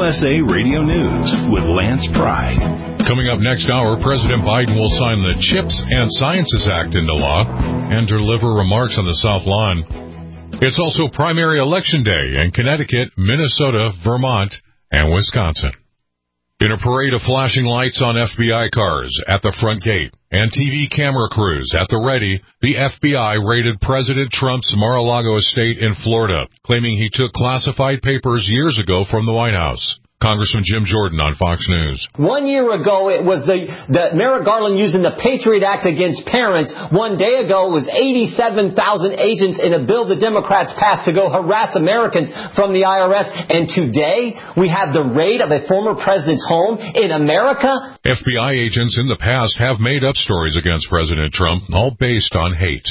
USA Radio News with Lance Pry. Coming up next hour, President Biden will sign the CHIPS and Sciences Act into law and deliver remarks on the South Lawn. It's also primary election day in Connecticut, Minnesota, Vermont, and Wisconsin. In a parade of flashing lights on FBI cars at the front gate and TV camera crews at the ready, the FBI raided President Trump's Mar-a-Lago estate in Florida, claiming he took classified papers years ago from the White House. Congressman Jim Jordan on Fox News. 1 year ago, it was the Merrick Garland using the Patriot Act against parents. 1 day ago, it was 87,000 agents in a bill the Democrats passed to go harass Americans from the IRS. And today, we have the raid of a former president's home in America. FBI agents in the past have made up stories against President Trump, all based on hate.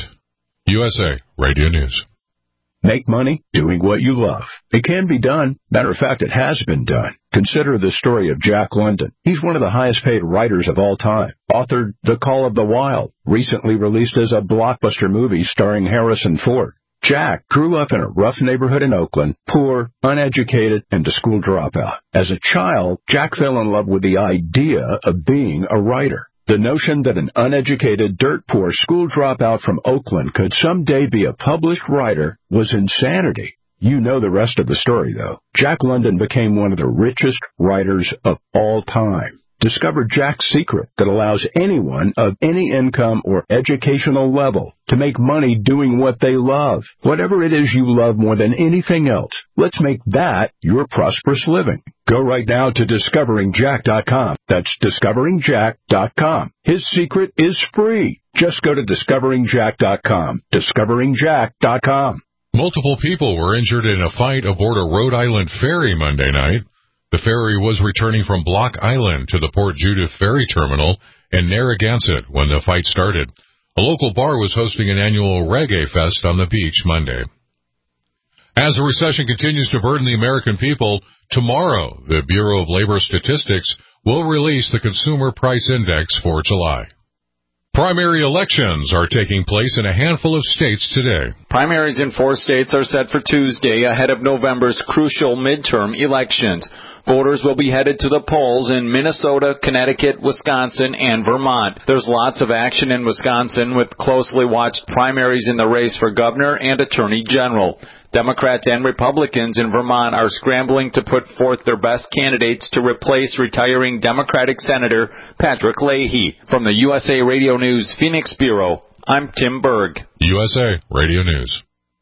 USA Radio News. Make money doing what you love. It can be done. Matter of fact, it has been done. Consider the story of Jack London. He's one of the highest paid writers of all time. Authored The Call of the Wild, recently released as a blockbuster movie starring Harrison Ford. Jack grew up in a rough neighborhood in Oakland, poor, uneducated, and a school dropout. As a child, Jack fell in love with the idea of being a writer. The notion that an uneducated, dirt-poor school dropout from Oakland could someday be a published writer was insanity. You know the rest of the story, though. Jack London became one of the richest writers of all time. Discover Jack's secret that allows anyone of any income or educational level to make money doing what they love. Whatever it is you love more than anything else, let's make that your prosperous living. Go right now to DiscoveringJack.com. That's DiscoveringJack.com. His secret is free. Just go to DiscoveringJack.com. DiscoveringJack.com. Multiple people were injured in a fight aboard a Rhode Island ferry Monday night. The ferry was returning from Block Island to the Port Judith Ferry Terminal in Narragansett when the fight started. A local bar was hosting an annual reggae fest on the beach Monday. As the recession continues to burden the American people, tomorrow the Bureau of Labor Statistics will release the Consumer Price Index for July. Primary elections are taking place in a handful of states today. Primaries in 4 states are set for Tuesday ahead of November's crucial midterm elections. Voters will be headed to the polls in Minnesota, Connecticut, Wisconsin, and Vermont. There's lots of action in Wisconsin with closely watched primaries in the race for governor and attorney general. Democrats and Republicans in Vermont are scrambling to put forth their best candidates to replace retiring Democratic Senator Patrick Leahy. From the USA Radio News Phoenix Bureau, I'm Tim Berg. USA Radio News.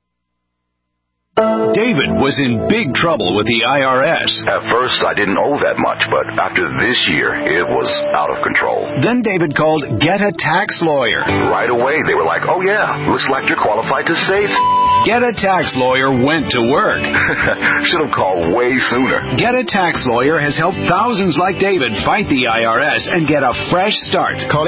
David was in big trouble with the IRS. At first, I didn't owe that much, but after this year, it was out of control. Then David called Get a Tax Lawyer. Right away, they were like, oh yeah, looks like you're qualified to save. Get a Tax Lawyer went to work. Should have called way sooner. Get a Tax Lawyer has helped thousands like David fight the IRS and get a fresh start. Call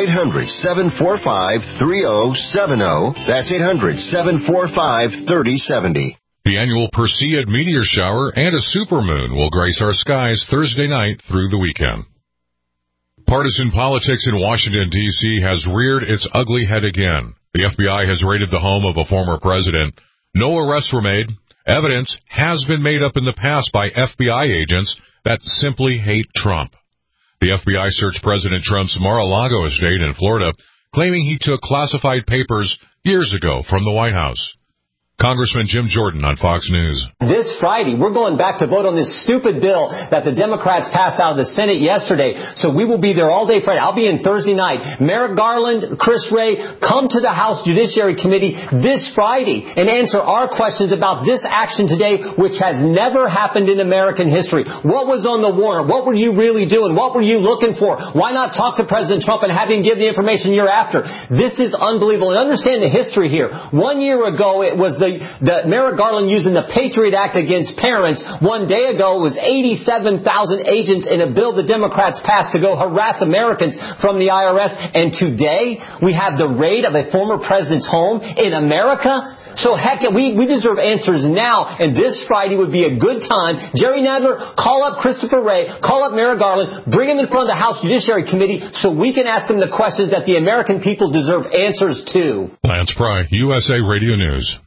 800-745-3070. That's 800-745-3070. The annual Perseid meteor shower and a supermoon will grace our skies Thursday night through the weekend. Partisan politics in Washington, D.C. has reared its ugly head again. The FBI has raided the home of a former president. No arrests were made. Evidence has been made up in the past by FBI agents that simply hate Trump. The FBI searched President Trump's Mar-a-Lago estate in Florida, claiming he took classified papers years ago from the White House. Congressman Jim Jordan on Fox News. This Friday, we're going back to vote on this stupid bill that the Democrats passed out of the Senate yesterday. So we will be there all day Friday. I'll be in Thursday night. Merrick Garland, Chris Wray, come to the House Judiciary Committee this Friday and answer our questions about this action today, which has never happened in American history. What was on the warrant? What were you really doing? What were you looking for? Why not talk to President Trump and have him give the information you're after? This is unbelievable. And understand the history here. 1 year ago, it was the Merrick Garland using the Patriot Act against parents. 1 day ago, it was 87,000 agents in a bill the Democrats passed to go harass Americans from the IRS. And today, we have the raid of a former president's home in America. So heck, we deserve answers now, and this Friday would be a good time. Jerry Nadler, call up Christopher Wray, call up Merrick Garland, bring him in front of the House Judiciary Committee so we can ask them the questions that the American people deserve answers to. Lance Pry, USA Radio News.